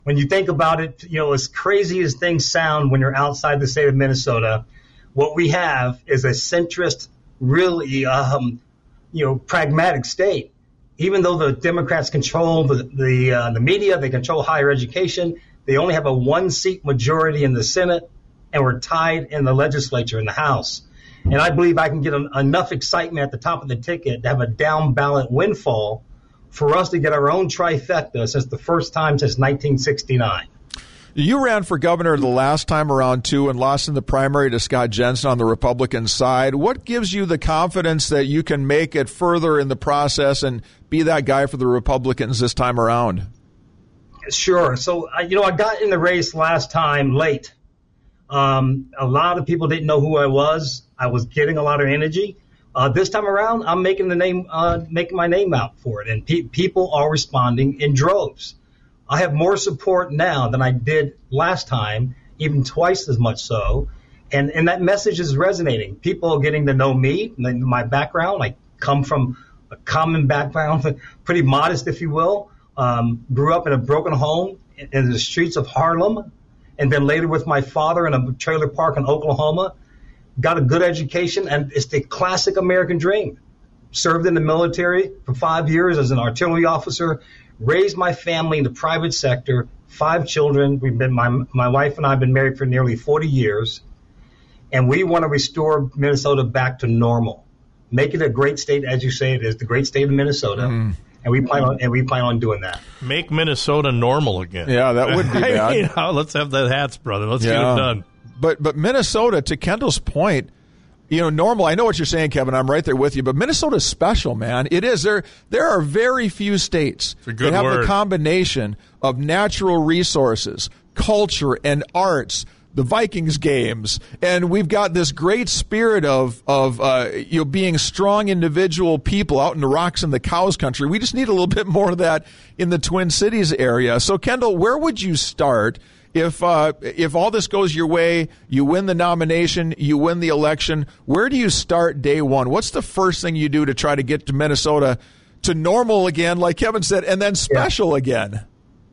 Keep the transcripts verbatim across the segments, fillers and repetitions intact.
When you think about it, you know, as crazy as things sound when you're outside the state of Minnesota, what we have is a centrist, really, um, you know, pragmatic state. Even though the Democrats control the the, uh, the media, they control higher education, they only have a one-seat majority in the Senate, and we're tied in the legislature, in the House. And I believe I can get an, enough excitement at the top of the ticket to have a down-ballot windfall for us to get our own trifecta since the first time since nineteen sixty-nine. You ran for governor the last time around, too, and lost in the primary to Scott Jensen on the Republican side. What gives you the confidence that you can make it further in the process and be that guy for the Republicans this time around? Sure. So, you know, I got in the race last time late. Um, a lot of people didn't know who I was. I was getting a lot of energy. Uh, this time around, I'm making the name, uh, making my name out for it, and pe- people are responding in droves. I have more support now than I did last time, even twice as much so, and and that message is resonating. People are getting to know me, my background. I come from a common background, pretty modest, if you will. Um, grew up in a broken home in, in the streets of Harlem, and then later with my father in a trailer park in Oklahoma. Got a good education, and it's the classic American dream. Served in the military for five years as an artillery officer, raised my family in the private sector, five children. We've been my my wife and I have been married for nearly forty years, and we want to restore Minnesota back to normal. Make it a great state, as you say it is, the great state of Minnesota. Mm. And we plan on and we plan on doing that. Make Minnesota normal again. Yeah, that would be bad. you know, let's have that hats, brother. Let's yeah. get it done. But but Minnesota, to Kendall's point, you know, normal. I know what you're saying, Kevin. I'm right there with you. But Minnesota's special, man. It is. There there are very few states that have word. the combination of natural resources, culture, and arts. The Vikings games, and we've got this great spirit of of uh, you know being strong individual people out in the rocks and the cows country. We just need a little bit more of that in the Twin Cities area. So, Kendall, where would you start if uh, if all this goes your way? You win the nomination, you win the election. Where do you start day one? What's the first thing you do to try to get to Minnesota to normal again, like Kevin said, and then special yeah. again?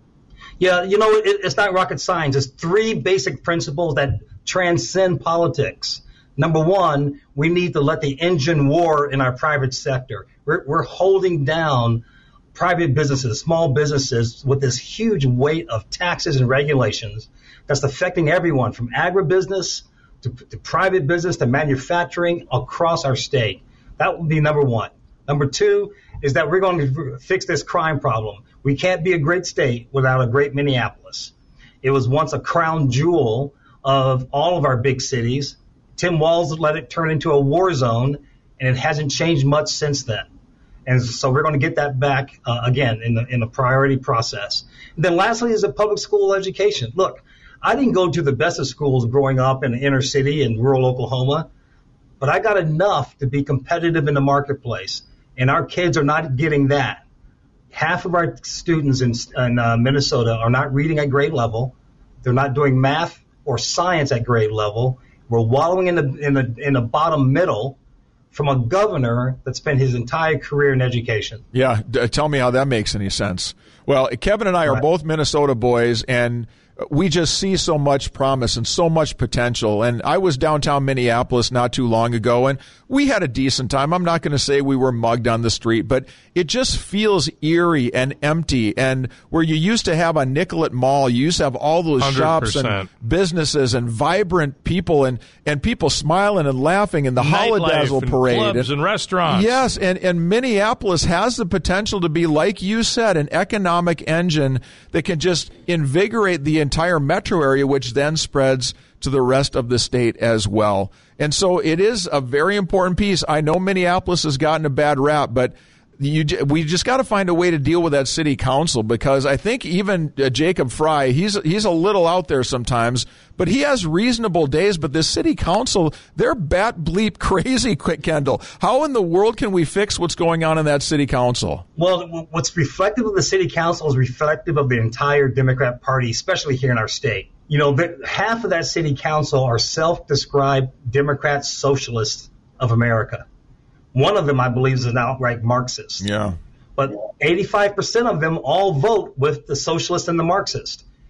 Yeah, you know, it, it's not rocket science. It's three basic principles that transcend politics. Number one, we need to let the engine war in our private sector. We're, we're holding down private businesses, small businesses, with this huge weight of taxes and regulations that's affecting everyone from agribusiness to, to private business to manufacturing across our state. That would be number one. Number two is that we're going to fix this crime problem. We can't be a great state without a great Minneapolis. It was once a crown jewel of all of our big cities. Tim Walz let it turn into a war zone, and it hasn't changed much since then. And so we're going to get that back uh, again in the in the priority process. And then lastly is a public school education. Look, I didn't go to the best of schools growing up in the inner city in rural Oklahoma, but I got enough to be competitive in the marketplace, and our kids are not getting that. Half of our students in, in uh, Minnesota are not reading at grade level. They're not doing math or science at grade level. We're wallowing in the in the in the bottom middle from a governor that spent his entire career in education. Yeah, d- tell me how that makes any sense. Well, Kevin and I are right. both Minnesota boys, and we just see so much promise and so much potential. And I was downtown Minneapolis not too long ago, and we had a decent time. I'm not going to say we were mugged on the street, but it just feels eerie and empty. And where you used to have a Nicollet Mall, you used to have all those one hundred percent shops and businesses and vibrant people and, and people smiling and laughing and the Holidazzle and parade. Clubs and, and restaurants. Yes, and, and Minneapolis has the potential to be, like you said, an economic engine that can just invigorate the entire metro area, which then spreads to the rest of the state as well. And so it is a very important piece. I know Minneapolis has gotten a bad rap, but you, we just got to find a way to deal with that city council, because I think even uh, Jacob Fry, he's he's a little out there sometimes, but he has reasonable days. But this city council, they're bat bleep crazy, quick Kendall. How in the world can we fix what's going on in that city council? Well, what's reflective of the city council is reflective of the entire Democrat Party, especially here in our state. You know, the, half of that city council are self-described Democrat socialists of America. One of them, I believe, is an outright Marxist. Yeah. But eighty-five percent of them all vote with the socialist and the Marxist.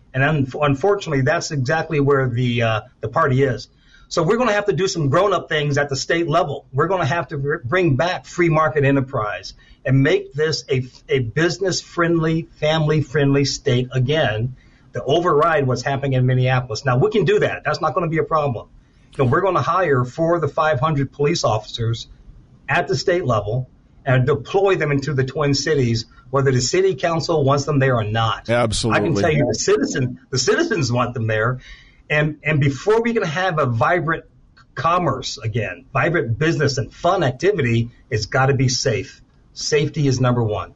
And un- unfortunately, that's exactly where the uh, the party is. So we're going to have to do some grown-up things at the state level. We're going to have to r- bring back free market enterprise and make this a, a business-friendly, family-friendly state again to override what's happening in Minneapolis. Now, we can do that. That's not going to be a problem. You know, we're going to hire four of the five hundred police officers at the state level and deploy them into the Twin Cities, whether the city council wants them there or not. Absolutely. I can tell you the citizen, the citizens want them there. And and before we can have a vibrant commerce again, vibrant business and fun activity, it's got to be safe. Safety is number one.